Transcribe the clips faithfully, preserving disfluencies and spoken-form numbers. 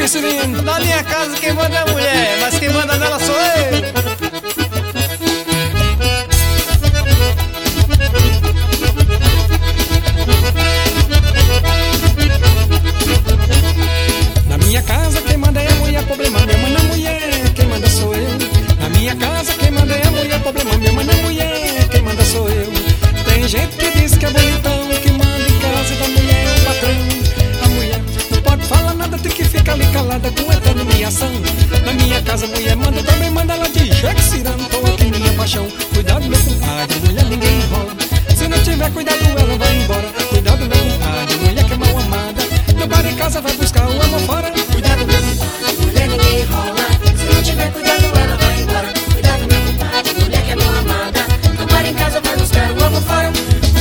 Cirino. Na minha casa quem manda é a mulher, mas quem manda nela sou eu. Na minha casa quem manda é a mulher, problema meu, mas na mulher quem manda sou eu. Na minha casa quem manda é a mulher, problema meu, mas na mulher quem manda sou eu. Tem gente que diz que é bonitão, que manda em casa e da mulher é o patrão. A mulher não pode falar nada, tem que ficar ali calada com eterna humilhação. Na minha casa a mulher manda, também manda, ela diz Jeque Cirano, tô aqui minha paixão. Cuidado meu compadre, mulher ninguém enrola. Se não tiver cuidado ela vai embora. Cuidado meu compadre, mulher que é mal amada. Não para em casa, vai buscar o amor fora. Cuidado meu compadre, mulher ninguém enrola. Se não tiver cuidado ela vai embora. Cuidado meu compadre, mulher que é mal amada. Não para em casa, vai buscar o amor fora.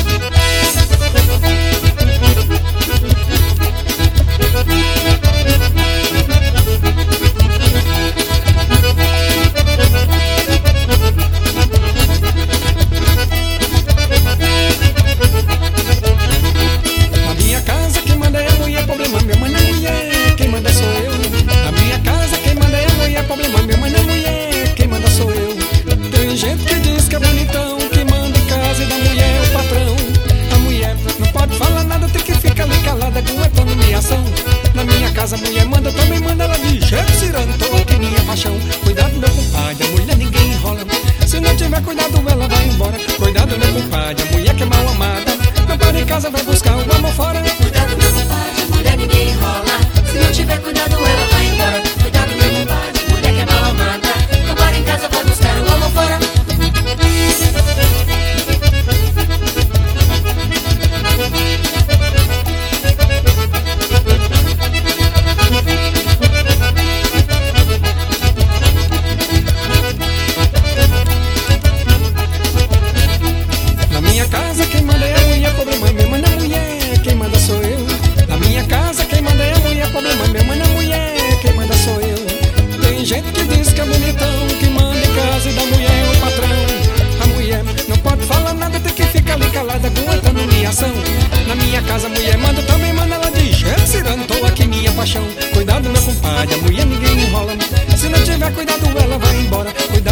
Na minha casa a mulher manda, também manda, ela diz Jeque Cirano, tô aqui minha paixão. Cuidado meu compadre, a mulher ninguém enrola. Se não tiver cuidado ela vai embora. Cuidado meu compadre, a mulher que é mal amada. Não para em casa, vai buscar o amor fora. Cuidado meu compadre, a mulher ninguém enrola. Se não tiver cuidado ela vai embora. Cuidado meu compadre, a mulher que é mal amada. Não para em casa, vai buscar o amor fora. Na minha casa quem manda é a mulher, problema meu, mas na mulher quem manda sou eu. Na minha casa quem manda é a mulher, problema meu, mas na mulher quem manda sou eu. Tem gente que diz que é bonitão, que manda em casa e da mulher é o patrão. A mulher não pode falar nada, tem que ficar ali calada, aguentando humilhação. Na minha casa a mulher manda, também manda, ela diz Jeque Cirano, tô aqui minha paixão. Cuidado meu compadre, a mulher ninguém enrola. Se não tiver cuidado ela vai embora. Cuidado